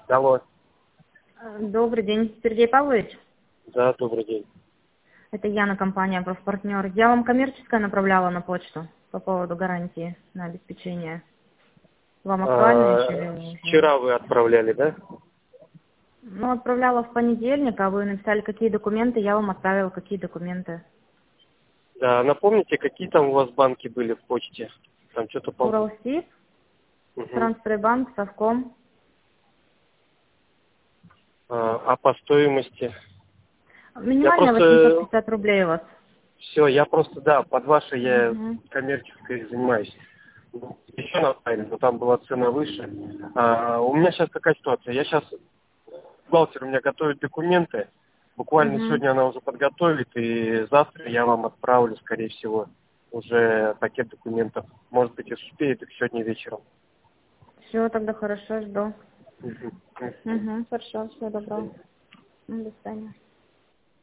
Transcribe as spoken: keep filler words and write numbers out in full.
Алло. Добрый день, Сергей Павлович. Да, добрый день. Это Яна, компания «Профпартнер». Я вам коммерческое направляла на почту по поводу гарантии на обеспечение. Вам актуально А, еще или нет? вчера вы отправляли, да? Ну, отправляла в понедельник, а вы написали, какие документы, я вам отправила, какие документы. Да, напомните, какие там у вас банки были в почте? Там что-то по... Уралсиб, Угу. Трансфербанк, Совком. А, а по стоимости? Я Минимально восемьсот просто... пятьдесят рублей у вас. Все, я просто, да, под вашей я Угу. коммерческой занимаюсь. Еще направили, но там была цена выше. А, у меня сейчас такая ситуация. Я сейчас... Бухгалтер у меня готовит документы. Буквально Угу. сегодня она уже подготовит, и завтра я вам отправлю, скорее всего, уже пакет документов. Может быть, если успеет, так сегодня вечером. Все, тогда хорошо, жду. Мгм. Угу, хорошо, всего доброго. До свидания.